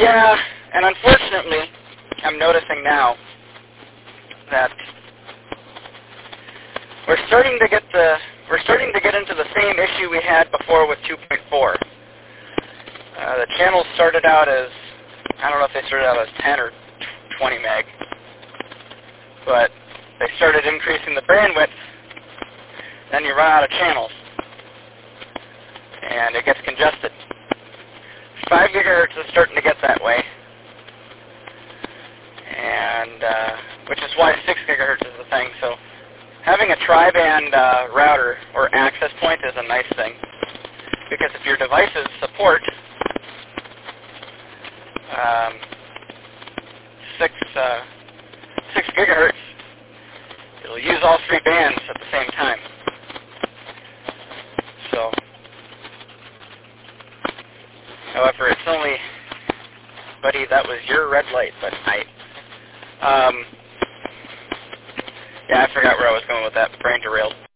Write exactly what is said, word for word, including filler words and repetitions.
Yeah, and unfortunately, I'm noticing now that we're starting to get the we're starting to get into the same issue we had before with two point four. Uh, the channels started out as, I don't know if they started out as ten or twenty meg, but they started increasing the bandwidth, then you run out of channels, and it gets congested. five gigahertz is starting to get that way, and uh, which is why six gigahertz is the thing. So having a tri-band uh, router or access point is a nice thing, because if your devices support um, six uh, six gigahertz, it'll use all three bands at the same time. So, however, it's only, buddy, that was your red light, but I, um, yeah, I forgot where I was going with that. Brain derailed.